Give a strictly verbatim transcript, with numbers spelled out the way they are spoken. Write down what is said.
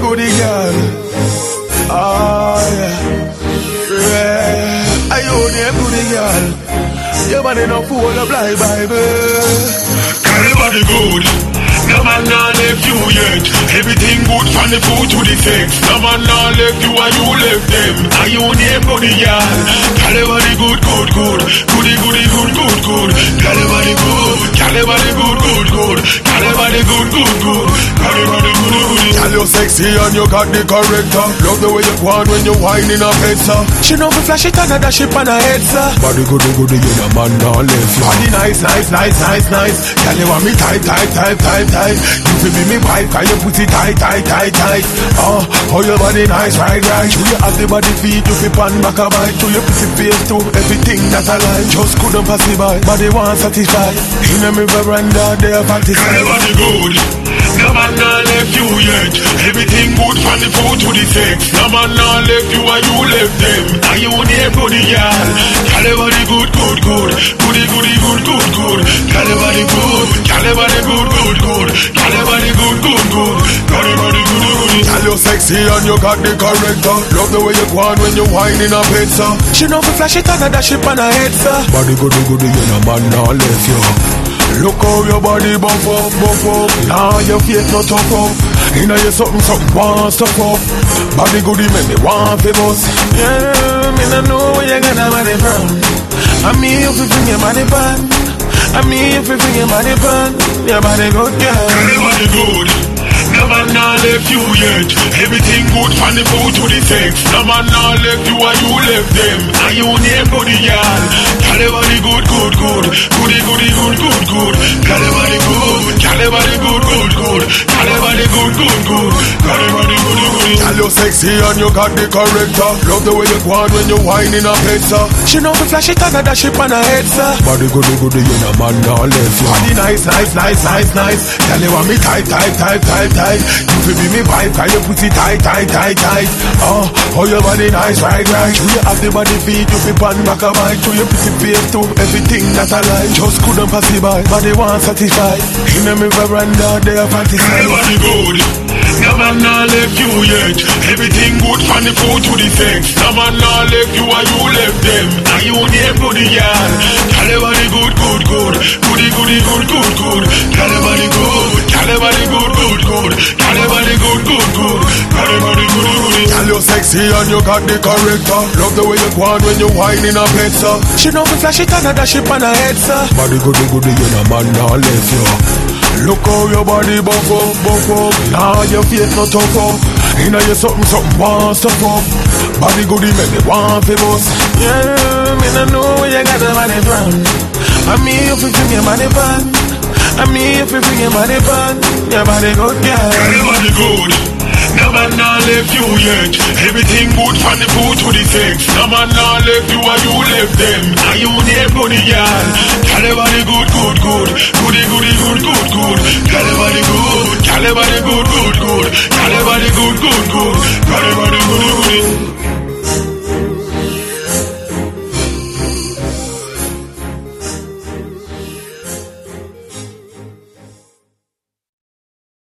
goody girl. Oh yeah, yeah. I own you goody girl. Your body no fool of blind Bible. Girl, your body good. No man not left you yet. Everything good from the food to the sex. No man not left you and you left them. And you name goody girl. Girl, your body good, good, good. Goody, goody, good, good, good. Girl, your body good. Girl, your body good, good, good. Girl, your body good, good, good. Girl, your body good, good. Girl, you sexy and you got the corrector. Love the way you go on when you whine in a bed, sir. She know me flash it and a dash it on her head, sir. Body goody, goody, you the man not left you. Body nice, nice, nice, nice, nice. Girl, you want me tight, tight, tight, tight, tight. You feel me, me wife, cause you put it tight, tight, tight, tight. Oh, how your body nice, right, right. You have the body feet, you feel pan back a bite. You your pussy face too, everything that I like. Just couldn't pass it by, body want satisfy. In a me veranda, they are party. Girl, your body good. No man not left you yet. Everything good from the food to the sex. No man not left you and you left them. And you name goody girl. Girl, your body good, good, good. Goody, goody, good, good, good. Girl, your body good. Girl, your body good, good, good. Girl, your body good, good, good. Girl, your body good, good. Girl, you sexy and you got the corrector. Love the way you go on when you whine in a bed, sir. She know me flash it and a dash it on her head, sir. Body goody, goody, you no man not left you. Look how your body buff up, buff up. Now your face not tough up. Inna you something, something want stuff up. Body goody make me want fi bust. Yeah, me no know where you gonna body from. I mean if you bring your body back. I mean if you bring your body back. Your body good, girl. Your body good. No man not left you yet. Everything good from the food to the sex. No man not left you and you left them. And you name goody girl. Girl, your body good, good, good. Goody, goody, good, good, good. Girl, your body good. Girl, your body good, good, good. Girl, your body good, good, good. Girl, your body good, good. Girl, you sexy and you got the corrector. Love the way you go on when you whine in a bed, sir. She know me flash it and a dash it on her head, sir. Body goody, goody, you no man not left you. Body nice, nice, nice, nice, nice. Girl, you want me tight, tight, tight, tight, tight. You feel me, me vibe, cause you put it tight, tight, tight, tight. Oh, how your body nice, right, right. You have the body feet, you feel pan back a bite. You put it face to everything that I like. Just couldn't pass it by, body want satisfy. In a me veranda, they are fantasy. Your body good. No man not left you yet. Everything good from the food to the sex. No man not left you and you left them. And you name goody girl. Girl, your body good, good, good. Goody, goody, good, good, good. Girl, your body good. Girl, your body good, good, good. Girl, your body good, good, good. Girl, your body good, good. Girl, you sexy and you got the corrector. Love the way you go on when you whine in a bed, sir. She know me flash it and a dash it on her head, sir. Body goody, goody, you no man not left you. Look how your body buff up, buff up. Now your face not tough up. Inna you something, something want stuff up. Body goody make me want fi bust. Yeah, me no know where you got the body from. I mean if you bring your body back. I mean if you bring your body back. Your body good, girl. Girl, your body good. No man not left you yet. Everything good from the food to the sex. No man not left you and you left them. And you name goody girl. Girl, your body good, good, good. Goody, goody, good, good, good. Girl, your body good. Girl, your body good, good, good. Girl, your body good, good, good. Girl, your body good, good.